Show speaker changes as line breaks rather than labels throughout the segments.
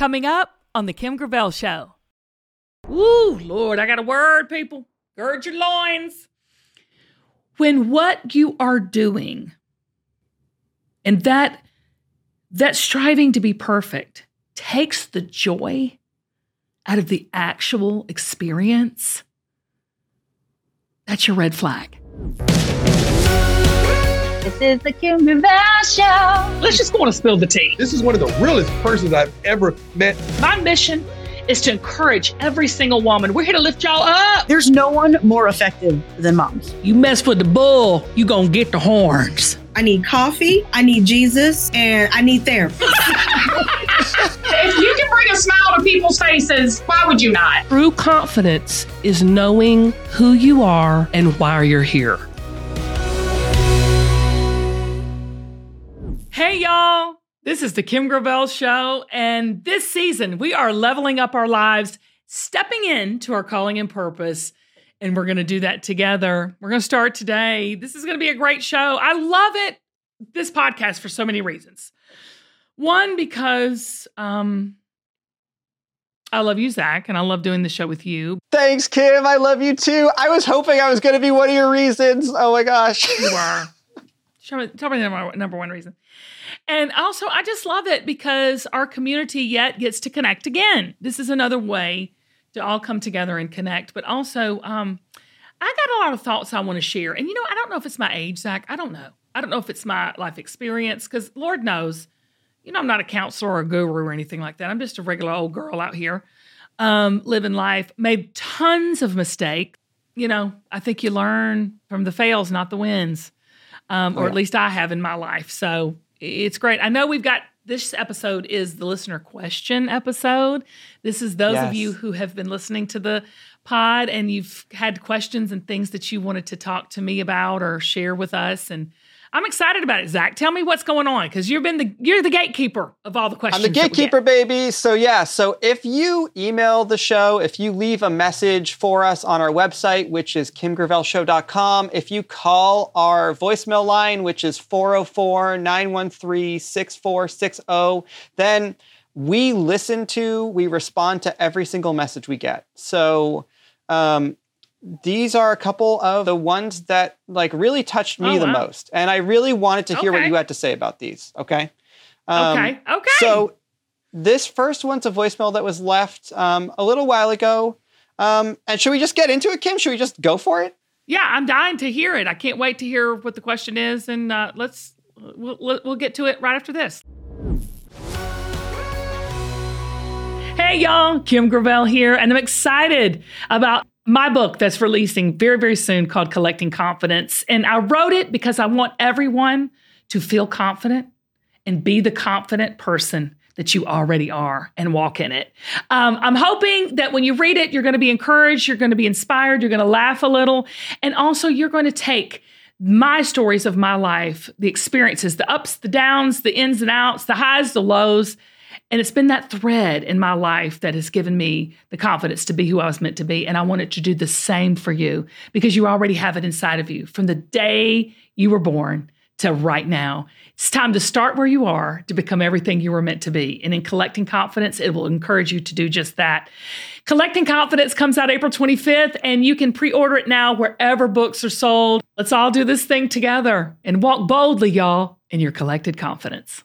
Coming up on The Kim Gravel Show. Woo, Lord, I got a word, people. Gird your loins. When what you are doing and that striving to be perfect takes the joy out of the actual experience, that's your red flag.
This is the Kim Gravel Show.
Let's just go on and spill the tea.
This is one of the realest persons I've ever met.
My mission is to encourage every single woman. We're here to lift y'all up.
There's no one more effective than moms.
You mess with the bull, you gonna get the horns.
I need coffee, I need Jesus, and I need therapy.
If you can bring a smile to people's faces, why would you not?
True confidence is knowing who you are and why you're here.
Hey, y'all. This is the Kim Gravel Show, and this season we are leveling up our lives, stepping into our calling and purpose, and we're going to do that together. We're going to start today. This is going to be a great show. I love it, this podcast, for so many reasons. One, because I love you, Zach, and I love doing the show with you.
Thanks, Kim. I love you too. I was hoping I was going to be one of your reasons. Oh my gosh.
You are. Tell me the number one reason. And also, I just love it because our community yet gets to connect again. This is another way to all come together and connect. But also, I got a lot of thoughts I want to share. And, I don't know if it's my age, Zach. I don't know. I don't know if it's my life experience because Lord knows, I'm not a counselor or a guru or anything like that. I'm just a regular old girl out here living life. Made tons of mistakes. I think you learn from the fails, not the wins. Or at least I have in my life. So it's great. I know this episode is the listener question episode. This is those of you who have been listening to the pod and you've had questions and things that you wanted to talk to me about or share with us. And I'm excited about it, Zach. Tell me what's going on because you're the gatekeeper of all the questions.
I'm the gatekeeper, baby. So if you email the show, if you leave a message for us on our website, which is kimgravelshow.com, if you call our voicemail line, which is 404-913-6460, then we respond to every single message we get. So, these are a couple of the ones that really touched me the most. And I really wanted to hear what you had to say about these. Okay.
Okay.
So this first one's a voicemail that was left a little while ago. And should we just get into it, Kim? Should we just go for it?
Yeah, I'm dying to hear it. I can't wait to hear what the question is. And we'll get to it right after this. Hey, y'all. Kim Gravel here. And I'm excited about my book that's releasing very, very soon called Collecting Confidence. And I wrote it because I want everyone to feel confident and be the confident person that you already are and walk in it. I'm hoping that when you read it, you're going to be encouraged, you're going to be inspired, you're going to laugh a little, and also you're going to take my stories of my life, the experiences, the ups, the downs, the ins and outs, the highs, the lows. And it's been that thread in my life that has given me the confidence to be who I was meant to be. And I want it to do the same for you because you already have it inside of you from the day you were born to right now. It's time to start where you are to become everything you were meant to be. And in Collecting Confidence, it will encourage you to do just that. Collecting Confidence comes out April 25th, and you can pre-order it now wherever books are sold. Let's all do this thing together and walk boldly, y'all, in your collected confidence.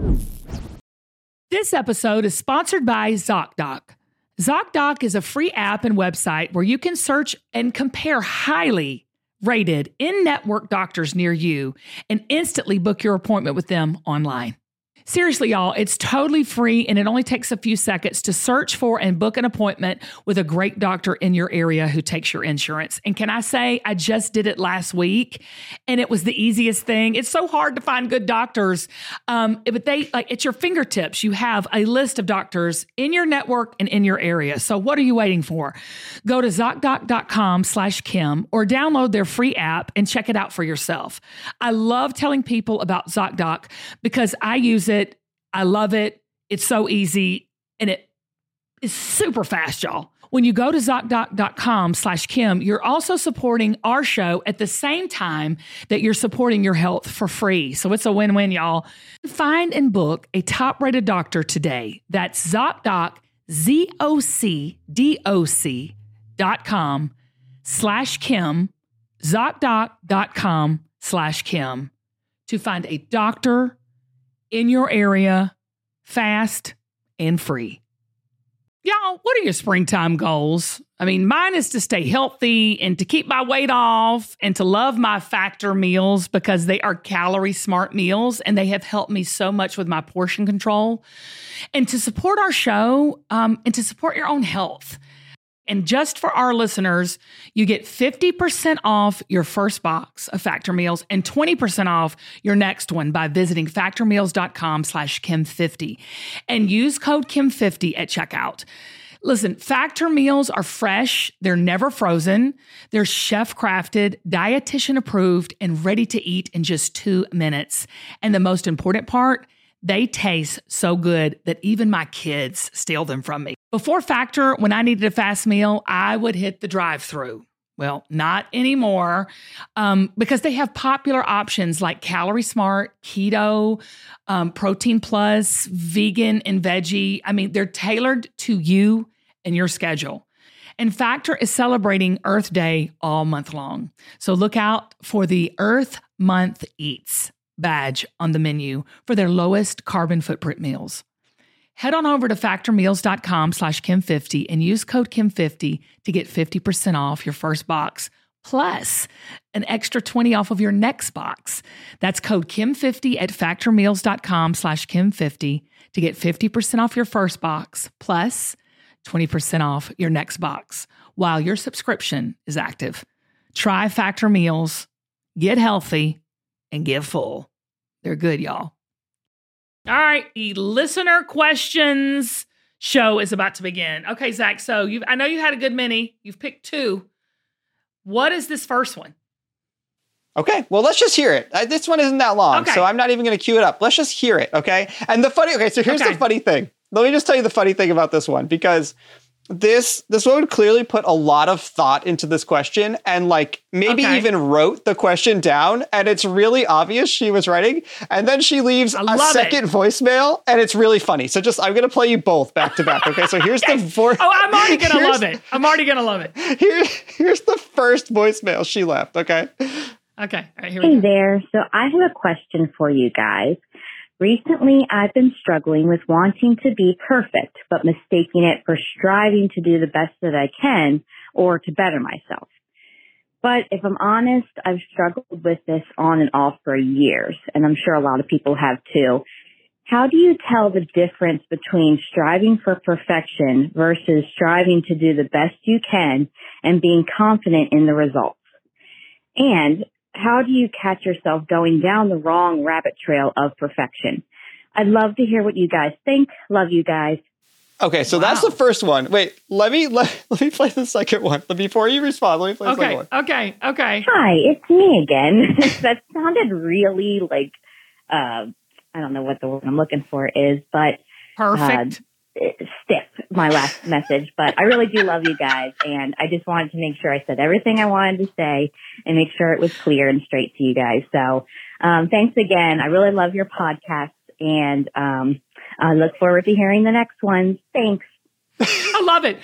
This episode is sponsored by ZocDoc. ZocDoc is a free app and website where you can search and compare highly rated in-network doctors near you and instantly book your appointment with them online. Seriously, y'all, it's totally free and it only takes a few seconds to search for and book an appointment with a great doctor in your area who takes your insurance. And can I say, I just did it last week and it was the easiest thing. It's so hard to find good doctors, but it's your fingertips. You have a list of doctors in your network and in your area. So what are you waiting for? Go to ZocDoc.com/Kim or download their free app and check it out for yourself. I love telling people about ZocDoc because I use it. I love it. It's so easy and it is super fast, y'all. When you go to ZocDoc.com/Kim, you're also supporting our show at the same time that you're supporting your health for free. So it's a win-win, y'all. Find and book a top-rated doctor today. That's ZocDoc, ZocDoc.com/Kim, ZocDoc.com/Kim to find a doctor in your area, fast and free. Y'all, what are your springtime goals? I mean, mine is to stay healthy and to keep my weight off and to love my Factor meals because they are calorie smart meals and they have helped me so much with my portion control and to support our show and to support your own health. And just for our listeners, you get 50% off your first box of Factor meals and 20% off your next one by visiting factormeals.com/Kim50 and use code Kim50 at checkout. Listen, Factor meals are fresh. They're never frozen. They're chef crafted, dietitian approved, and ready to eat in just 2 minutes. And the most important part, they taste so good that even my kids steal them from me. Before Factor, when I needed a fast meal, I would hit the drive-thru. Well, not anymore because they have popular options like Calorie Smart, Keto, Protein Plus, Vegan, and Veggie. I mean, they're tailored to you and your schedule. And Factor is celebrating Earth Day all month long. So look out for the Earth Month Eats badge on the menu for their lowest carbon footprint meals. Head on over to factormeals.com/Kim50 and use code Kim50 to get 50% off your first box, plus an extra 20 off of your next box. That's code Kim50 at factormeals.com/Kim50 to get 50% off your first box, plus 20% off your next box while your subscription is active. Try Factor Meals, get healthy, and get full. They're good, y'all. All right, the listener questions show is about to begin. Okay, Zach, so I know you had a good many. You've picked 2. What is this first one?
Okay, well, let's just hear it. This one isn't that long, so I'm not even going to cue it up. Let's just hear it, okay? And so here's the funny thing. Let me just tell you the funny thing about this one, because this woman clearly put a lot of thought into this question and maybe even wrote the question down, and it's really obvious she was writing. And then she leaves a second voicemail, and it's really funny. So I'm going to play you both back to back. Okay, so here's the voice.
Oh, I'm already going to love it. I'm already going to love it.
Here's the first voicemail she left. Okay.
Okay. All right, here we go.
Hey there. So I have a question for you guys. Recently, I've been struggling with wanting to be perfect, but mistaking it for striving to do the best that I can or to better myself. But if I'm honest, I've struggled with this on and off for years, and I'm sure a lot of people have too. How do you tell the difference between striving for perfection versus striving to do the best you can and being confident in the results? And how do you catch yourself going down the wrong rabbit trail of perfection? I'd love to hear what you guys think. Love you guys.
Okay, so that's the first one. Wait, let me play the second one. Before you respond, let me play the second one.
Okay.
Hi, it's me again. That sounded really I don't know what the word I'm looking for is, but
perfect.
Stiff, my last message, but I really do love you guys, and I just wanted to make sure I said everything I wanted to say and make sure it was clear and straight to you guys. So thanks again. I really love your podcast, and I look forward to hearing the next one. Thanks.
I love it.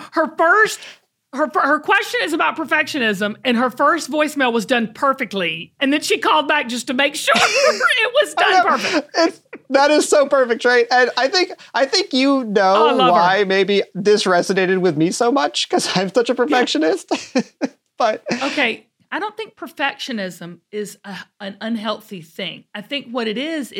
Her question is about perfectionism, and her first voicemail was done perfectly. And then she called back just to make sure it was done perfect.
That is so perfect, right? And I think you know why maybe this resonated with me so much, because I'm such a perfectionist. But
okay, I don't think perfectionism is an unhealthy thing. I think what it is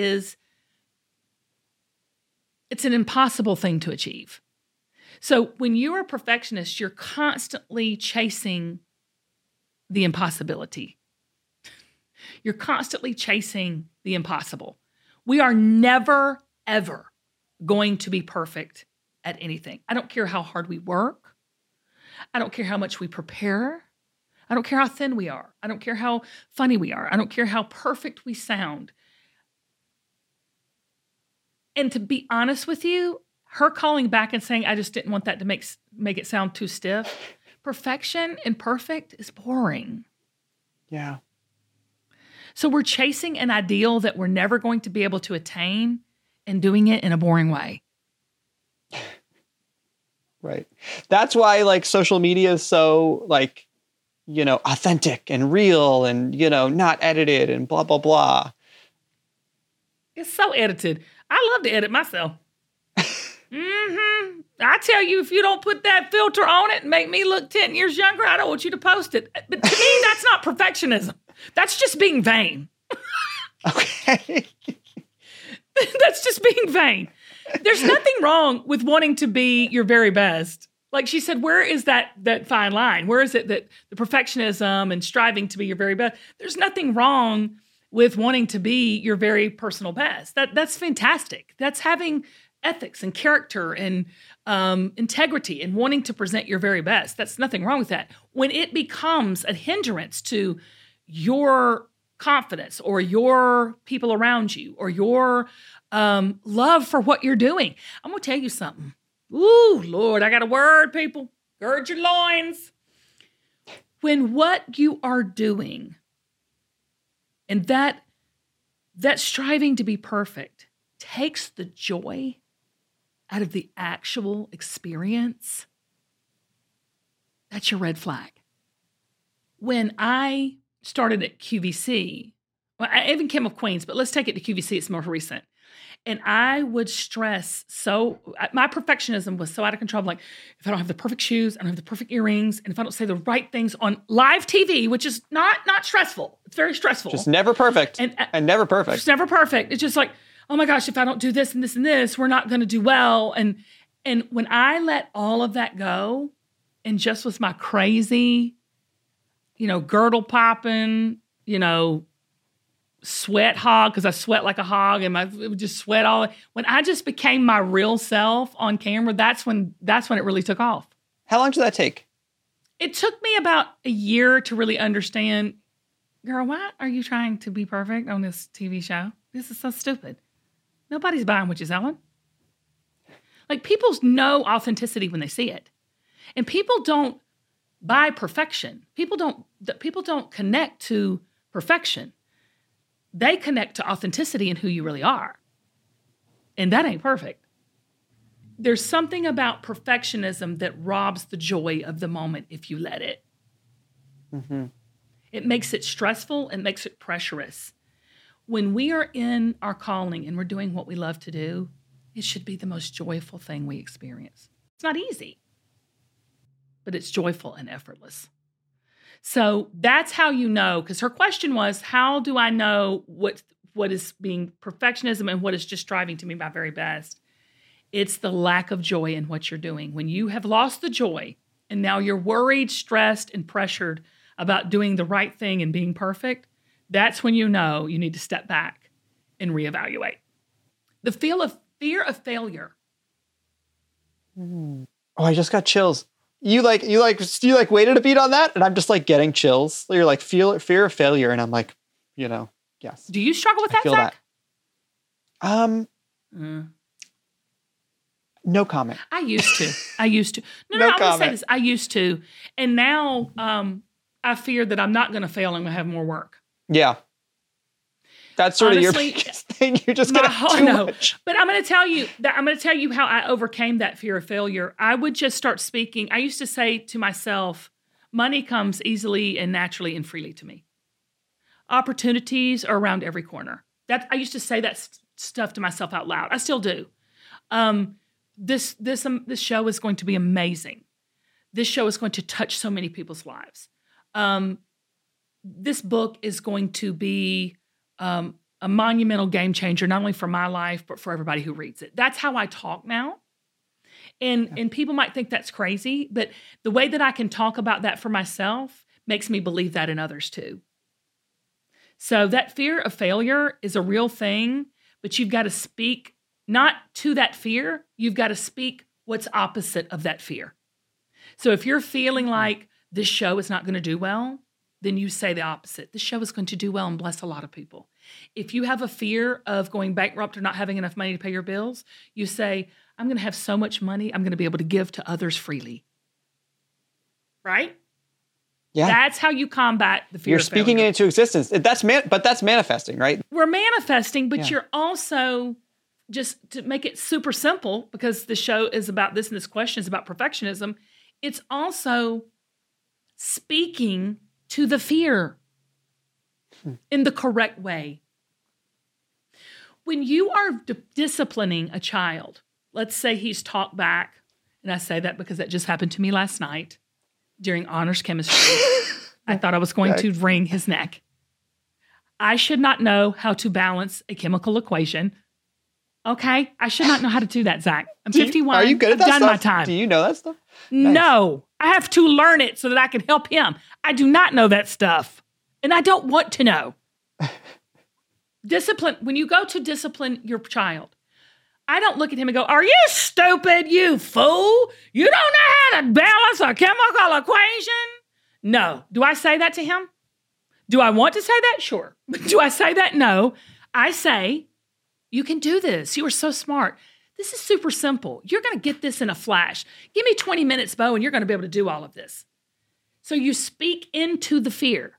it's an impossible thing to achieve. So when you're a perfectionist, you're constantly chasing the impossibility. You're constantly chasing the impossible. We are never, ever going to be perfect at anything. I don't care how hard we work. I don't care how much we prepare. I don't care how thin we are. I don't care how funny we are. I don't care how perfect we sound. And to be honest with you, her calling back and saying, I just didn't want that to make it sound too stiff. Perfection and perfect is boring.
Yeah.
So we're chasing an ideal that we're never going to be able to attain and doing it in a boring way.
Right. That's why like social media is so like, authentic and real and, not edited and blah, blah, blah.
It's so edited. I love to edit myself. I tell you, if you don't put that filter on it and make me look 10 years younger, I don't want you to post it. But to me, that's not perfectionism. That's just being vain.
Okay.
That's just being vain. There's nothing wrong with wanting to be your very best. Like she said, where is that fine line? Where is it that the perfectionism and striving to be your very best? There's nothing wrong with wanting to be your very personal best. That's fantastic. That's having ethics and character and integrity and wanting to present your very best. That's nothing wrong with that. When it becomes a hindrance to your confidence or your people around you or your love for what you're doing, I'm going to tell you something. Ooh, Lord, I got a word, people. Gird your loins. When what you are doing and that striving to be perfect takes the joy out of the actual experience, that's your red flag. When I started at QVC, well, I even came of Queens, but let's take it to QVC. It's more recent. And I would stress my perfectionism was so out of control. I'm like, if I don't have the perfect shoes, I don't have the perfect earrings, and if I don't say the right things on live TV, which is not stressful, it's very stressful.
Just never perfect. And never perfect.
It's never perfect. It's just like, oh my gosh, if I don't do this and this and this, we're not going to do well. And when I let all of that go and just was my crazy, girdle popping, sweat hog, because I sweat like a hog and it would just sweat all. When I just became my real self on camera, that's when it really took off.
How long did that take?
It took me about a year to really understand, girl, why are you trying to be perfect on this TV show? This is so stupid. Nobody's buying what you're selling. Like, people know authenticity when they see it. And people don't buy perfection. People don't connect to perfection. They connect to authenticity and who you really are. And that ain't perfect. There's something about perfectionism that robs the joy of the moment if you let it. Mm-hmm. It makes it stressful and makes it pressurous. When we are in our calling and we're doing what we love to do, it should be the most joyful thing we experience. It's not easy, but it's joyful and effortless. So that's how you know, because her question was, how do I know what is being perfectionism and what is just striving to be my very best? It's the lack of joy in what you're doing. When you have lost the joy and now you're worried, stressed, and pressured about doing the right thing and being perfect, that's when you know you need to step back and reevaluate. The fear of failure.
Oh, I just got chills. You waited a beat on that, and I'm just like getting chills. You're like fear of failure, and I'm like, yes.
Do you struggle with that,
Zach?
That?
No comment.
I used to. No,
No
I'm going to say
comment.
this. I used to. And now I fear that I'm not going to fail. I'm going to have more work.
Yeah. That's sort
Honestly,
of your biggest thing. You're just going to have too much.
But I'm going to tell you how I overcame that fear of failure. I would just start speaking. I used to say to myself, money comes easily and naturally and freely to me. Opportunities are around every corner. I used to say that stuff to myself out loud. I still do. This show is going to be amazing. This show is going to touch so many people's lives. This book is going to be a monumental game changer, not only for my life, but for everybody who reads it. That's how I talk now. And people might think that's crazy, but the way that I can talk about that for myself makes me believe that in others too. So that fear of failure is a real thing, but you've got to speak not to that fear, you've got to speak what's opposite of that fear. So if you're feeling like this show is not going to do well, then you say the opposite. This show is going to do well and bless a lot of people. If you have a fear of going bankrupt or not having enough money to pay your bills, you say, I'm going to have so much money, I'm going to be able to give to others freely. Right?
Yeah.
That's how you combat the fear
You're
of
speaking
failure.
it into existence. But that's manifesting, right?
We're manifesting, but
Yeah.
you're also, just to make it super simple, because the show is about this and this question is about perfectionism, it's also speaking to the fear in the correct way. When you are disciplining a child, let's say he's talked back, and I say that because that just happened to me last night during honors chemistry. I thought I was going to wring his neck. I should not know how to balance a chemical equation. Okay? I should not know how to do that, Zach. I'm 51.
Are you good at that
I've done
stuff?
my time.
Do you know that stuff? Nice.
No, I have to learn it so that I can help him. I do not know that stuff, and I don't want to know. Discipline, when you go to discipline your child, I don't look at him and go, "Are you stupid, you fool? You don't know how to balance a chemical equation?" No. Do I say that to him? Do I want to say that? Sure. But do I say that? No. I say, "You can do this. You are so smart. This is super simple. You're going to get this in a flash. Give me 20 minutes, Bo, and you're going to be able to do all of this." So you speak into the fear.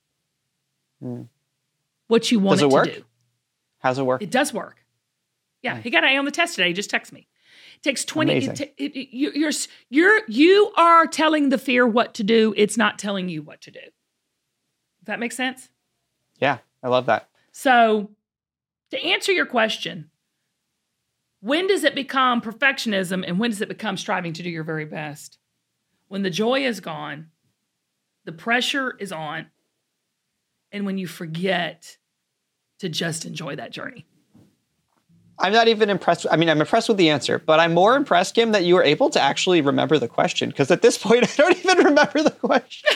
What you want
Does it work?
to do.
How's it work?
It does work. Yeah, he got an A on the test today. He just texted me. It takes 20.
Amazing.
You are telling the fear what to do. It's not telling you what to do. Does that make sense?
Yeah, I love that.
So to answer your question, when does it become perfectionism and when does it become striving to do your very best? When the joy is gone, the pressure is on, and when you forget to just enjoy that journey.
I'm not even impressed. I mean, I'm impressed with the answer, but I'm more impressed, Kim, that you were able to actually remember the question. Because at this point, I don't even remember the question.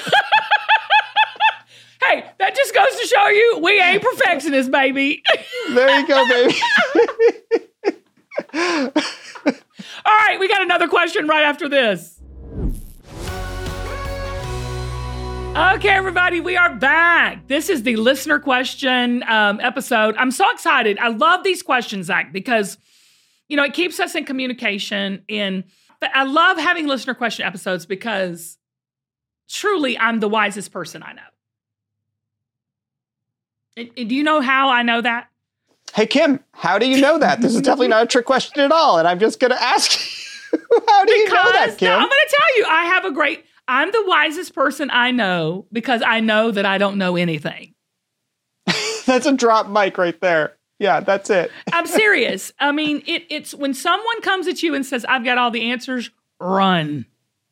Hey, that just goes to show you we ain't perfectionists, baby.
There you go, baby.
All right, we got another question right after this. Okay, everybody, we are back. This is the listener question episode. I'm so excited. I love these questions, Zach, because, it keeps us in communication. But I love having listener question episodes because truly I'm the wisest person I know. And do you know how I know that?
Hey, Kim, how do you know that? This is definitely not a trick question at all. And I'm just going to ask you, how do you know that, Kim?
No, I'm going to tell you, I'm the wisest person I know because I know that I don't know anything.
That's a drop mic right there. Yeah, that's it.
I'm serious. I mean, it's when someone comes at you and says, "I've got all the answers," run.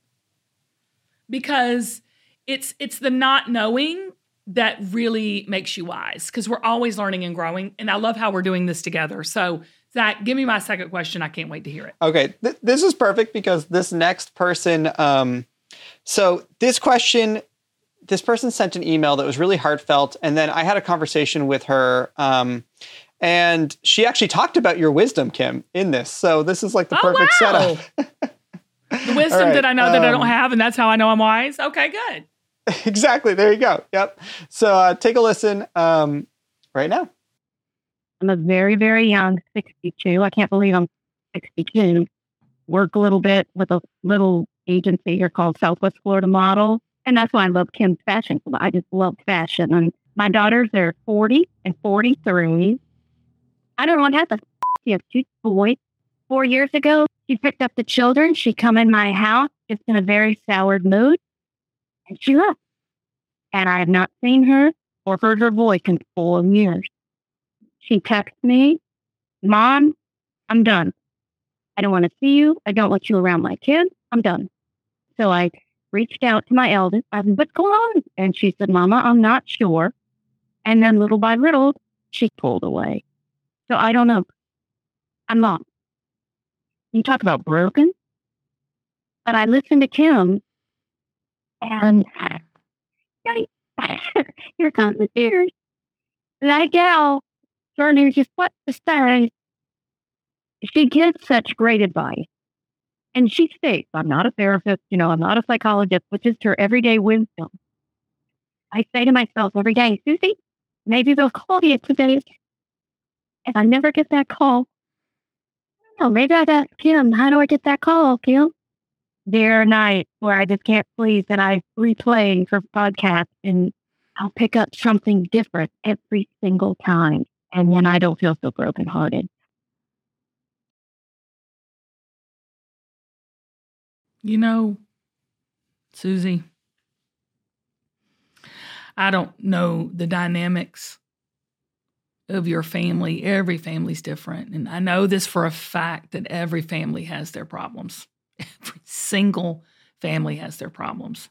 Because it's the not knowing that really makes you wise, because we're always learning and growing. And I love how we're doing this together. So, Zach, give me my second question. I can't wait to hear it.
Okay, this is perfect because this next person, so this question, this person sent an email that was really heartfelt. And then I had a conversation with her. And she actually talked about your wisdom, Kim, in this. So this is like the perfect setup.
The wisdom
right,
that I know that I don't have, and that's how I know I'm wise. Okay, good.
Exactly. There you go. Yep. So take a listen right now.
I'm a very, very young 62. I can't believe I'm 62. Work a little bit with a little agency here called Southwest Florida Model. And that's why I love Kim's Fashion Club. I just love fashion. And my daughters are 40 and 43. I don't know what happened. She has two boys. 4 years ago, she picked up the children. She come in my house just in a very soured mood. And she left. And I have not seen her or heard her voice in 4 years. She texts me, "Mom, I'm done. I don't want to see you. I don't want you around my kids. I'm done." So I reached out to my eldest. I said, "What's going on?" And she said, "Mama, I'm not sure." And then little by little, she pulled away. So I don't know. I'm lost. You talk about broken. But I listened to Kim, and here comes the tears. That gal, learning just what to say. She gives such great advice. And she states, "I'm not a therapist, I'm not a psychologist," which is her everyday wisdom. I say to myself every day, "Susie, maybe they'll call you today." If I never get that call,
Oh, maybe I got Kim. How do I get that call, Kim? There are nights where I just can't sleep and I replay for podcasts and I'll pick up something different every single time. And then I don't feel so brokenhearted.
You know, Susie, I don't know the dynamics of your family. Every family's different. And I know this for a fact that every family has their problems. Every single family has their problems.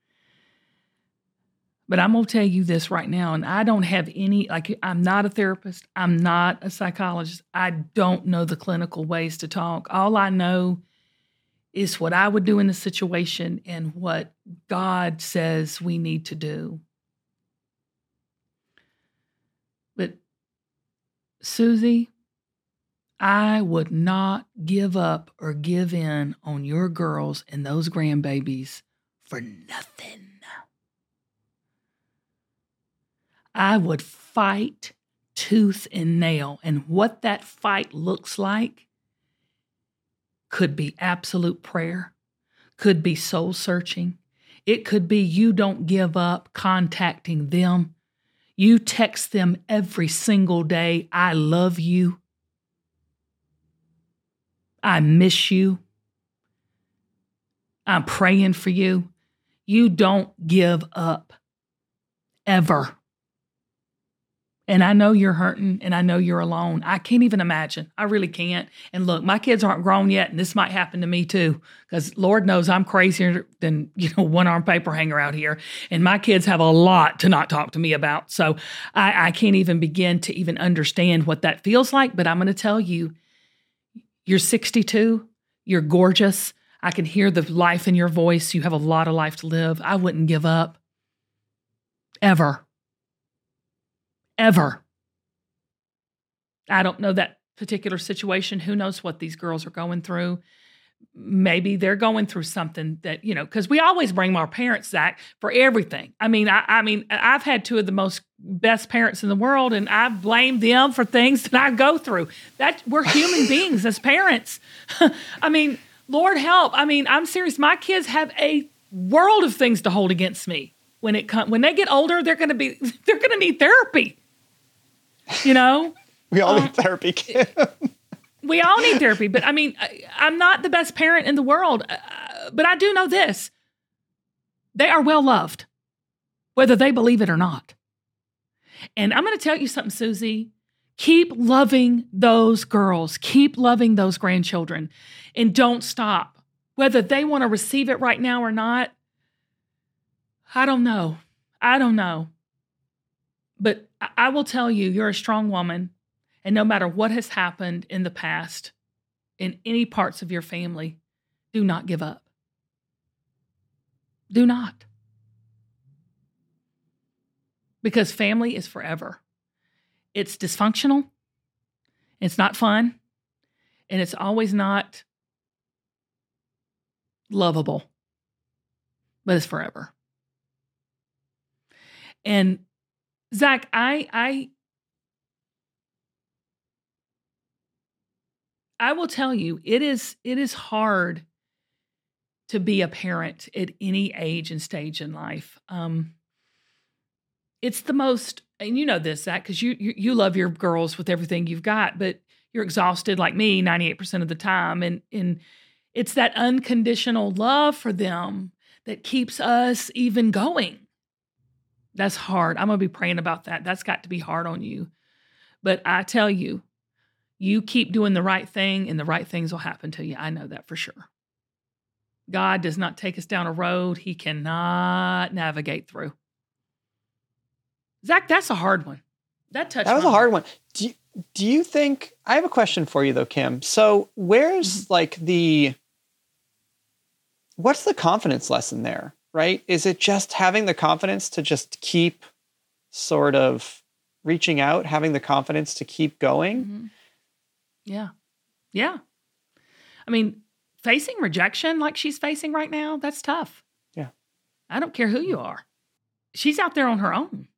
But I'm going to tell you this right now, and I don't have any, I'm not a therapist. I'm not a psychologist. I don't know the clinical ways to talk. All I know is what I would do in the situation and what God says we need to do. But Susie, I would not give up or give in on your girls and those grandbabies for nothing. I would fight tooth and nail. And what that fight looks like could be absolute prayer, could be soul searching. It could be you don't give up contacting them. You text them every single day, I love you. I miss you. I'm praying for you. You don't give up, ever. And I know you're hurting and I know you're alone. I can't even imagine. I really can't. And look, my kids aren't grown yet, and this might happen to me too, because Lord knows I'm crazier than, one-armed paper hanger out here. And my kids have a lot to not talk to me about. So I can't even begin to even understand what that feels like. But I'm going to tell you, you're 62. You're gorgeous. I can hear the life in your voice. You have a lot of life to live. I wouldn't give up. Ever. Ever. I don't know that particular situation. Who knows what these girls are going through? Maybe they're going through something that, because we always blame our parents, Zach, for everything. I mean, I've had two of the most best parents in the world, and I blame them for things that I go through. That we're human beings as parents. I mean, Lord help. I mean, I'm serious. My kids have a world of things to hold against me. When they get older, they're going to need therapy. We
all need therapy.
We all need therapy. But I mean, I'm not the best parent in the world. But I do know this. They are well loved, whether they believe it or not. And I'm going to tell you something, Susie. Keep loving those girls. Keep loving those grandchildren. And don't stop. Whether they want to receive it right now or not, I don't know. But I will tell you, you're a strong woman. And no matter what has happened in the past, in any parts of your family, do not give up. Do not. Because family is forever. It's dysfunctional. It's not fun. And it's always not lovable. But it's forever. And Zach, I will tell you, it is hard to be a parent at any age and stage in life. It's the most, and you know this, Zach, because you love your girls with everything you've got, but you're exhausted like me 98% of the time. And it's that unconditional love for them that keeps us even going. That's hard. I'm going to be praying about that. That's got to be hard on you. But I tell you, you keep doing the right thing and the right things will happen to you. I know that for sure. God does not take us down a road He cannot navigate through. Zach, that's a hard one. That was
a hard one. Do you think, I have a question for you though, Kim. So where's what's the confidence lesson there? Right? Is it just having the confidence to just keep sort of reaching out, having the confidence to keep going?
Mm-hmm. Yeah. Yeah. I mean, facing rejection like she's facing right now, that's tough.
Yeah.
I don't care who you are. She's out there on her own.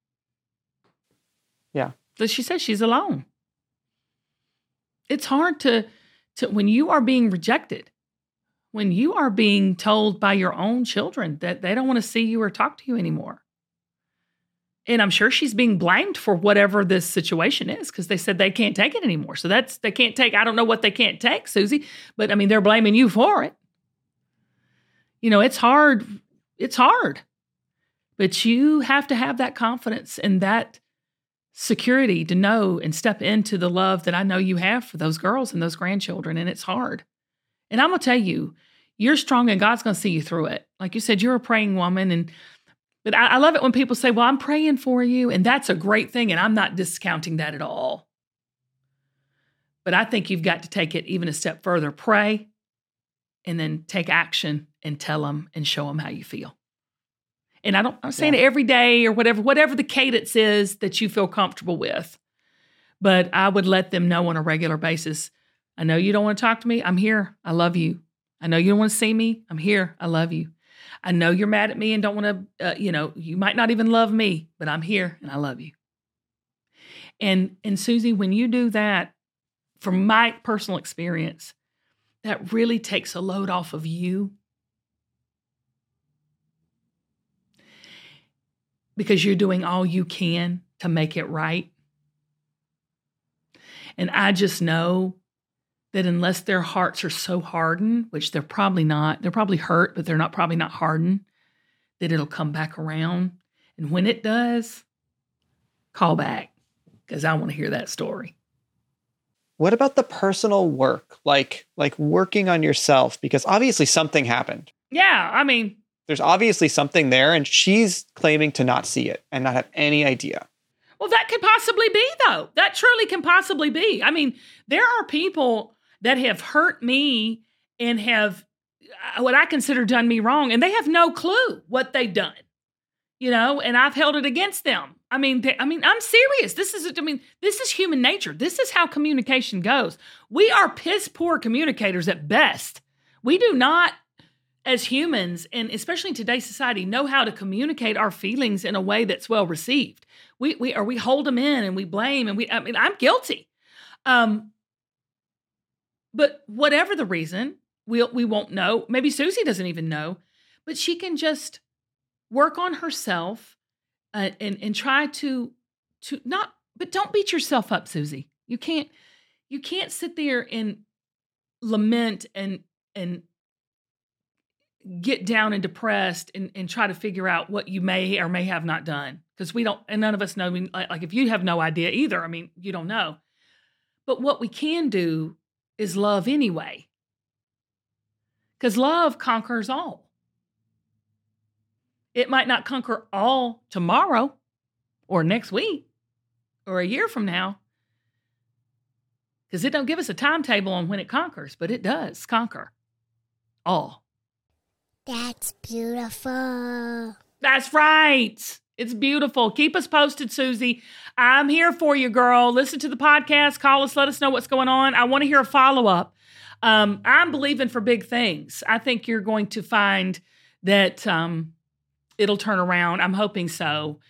Yeah.
But she says she's alone. It's hard to when you are being rejected, when you are being told by your own children that they don't want to see you or talk to you anymore. And I'm sure she's being blamed for whatever this situation is because they said they can't take it anymore. So they can't take, I don't know what they can't take, Susie, but I mean, they're blaming you for it. You know, it's hard. It's hard. But you have to have that confidence and that security to know and step into the love that I know you have for those girls and those grandchildren. And it's hard. And I'm going to tell you, you're strong and God's going to see you through it. Like you said, you're a praying woman. But I love it when people say, well, I'm praying for you. And that's a great thing. And I'm not discounting that at all. But I think you've got to take it even a step further. Pray and then take action and tell them and show them how you feel. And I'm saying it every day or whatever the cadence is that you feel comfortable with. But I would let them know on a regular basis, I know you don't want to talk to me. I'm here. I love you. I know you don't want to see me. I'm here. I love you. I know you're mad at me and don't want to, you might not even love me, but I'm here and I love you. And Susie, when you do that, from my personal experience, that really takes a load off of you. Because you're doing all you can to make it right. And I just know that unless their hearts are so hardened, which they're probably not, they're probably hurt, but they're probably not hardened, that it'll come back around. And when it does, call back, because I want to hear that story.
What about the personal work, like working on yourself? Because obviously something happened.
Yeah, I mean,
there's obviously something there, and she's claiming to not see it and not have any idea.
Well, that could possibly be, though. That truly can possibly be. I mean, there are people that have hurt me and have what I consider done me wrong, and they have no clue what they've done, and I've held it against them. I mean, I'm serious. This is human nature. This is how communication goes. We are piss poor communicators at best. We do not, as humans, and especially in today's society, know how to communicate our feelings in a way that's well received. We hold them in and we blame and I'm guilty. But whatever the reason, we won't know. Maybe Susie doesn't even know, but she can just work on herself and try to not. But don't beat yourself up, Susie. You can't sit there and lament and get down and depressed and try to figure out what you may or may have not done. Because we don't, and none of us know. I mean, like if you have no idea either, I mean, you don't know. But what we can do is love anyway. Because love conquers all. It might not conquer all tomorrow or next week or a year from now. Because it don't give us a timetable on when it conquers, but it does conquer all.
That's beautiful.
That's right. It's beautiful. Keep us posted, Susie. I'm here for you, girl. Listen to the podcast. Call us. Let us know what's going on. I want to hear a follow-up. I'm believing for big things. I think you're going to find that it'll turn around. I'm hoping so.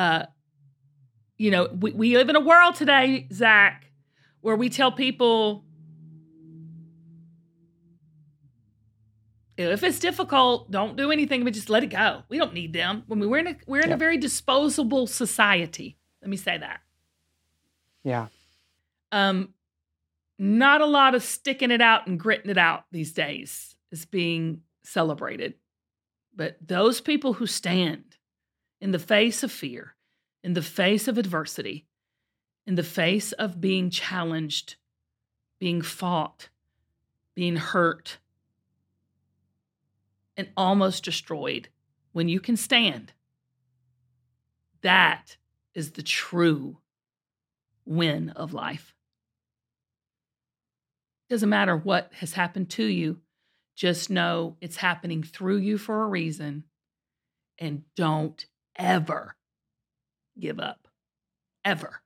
We live in a world today, Zach, where we tell people, if it's difficult, don't do anything, but just let it go. We don't need them. I mean, we're in a very disposable society. Let me say that.
Yeah.
Not a lot of sticking it out and gritting it out these days is being celebrated. But those people who stand in the face of fear, in the face of adversity, in the face of being challenged, being fought, being hurt, and almost destroyed, when you can stand, that is the true win of life. Doesn't matter what has happened to you, just know it's happening through you for a reason, and don't ever give up. Ever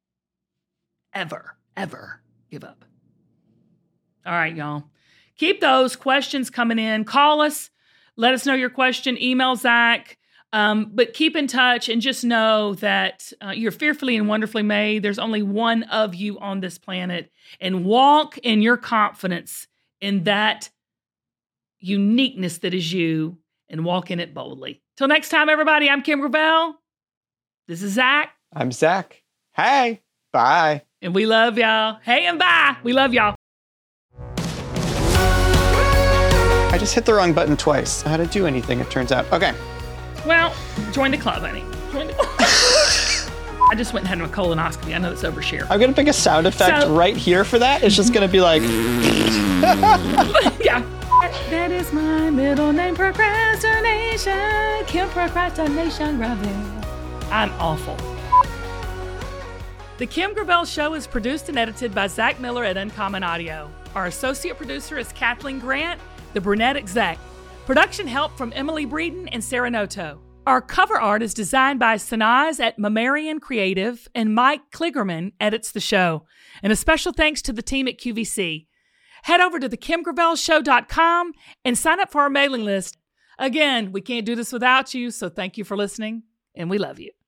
give up. All right, y'all. Keep those questions coming in. Call us. Let us know your question. Email Zach. But keep in touch and just know that you're fearfully and wonderfully made. There's only one of you on this planet, and walk in your confidence in that uniqueness that is you, and walk in it boldly. Till next time, everybody, I'm Kim Gravel. This is Zach.
I'm Zach. Hey, bye.
And we love y'all. Hey and bye. We love y'all.
I just hit the wrong button twice. How to do anything, it turns out. Okay.
Well, join the club, honey. Join the club. I just went and had a colonoscopy. I know it's overshare.
I'm going to pick a sound effect right here for that. It's just going to be like...
Yeah. That is my middle name, procrastination. Kim Procrastination Gravel. I'm awful. The Kim Gravel Show is produced and edited by Zach Miller at Uncommon Audio. Our associate producer is Kathleen Grant, the brunette exec. Production help from Emily Breeden and Sarah Noto. Our cover art is designed by Sanaz at Mammarian Creative, and Mike Kligerman edits the show. And a special thanks to the team at QVC. Head over to thekimgravelshow.com and sign up for our mailing list. Again, we can't do this without you, so thank you for listening, and we love you.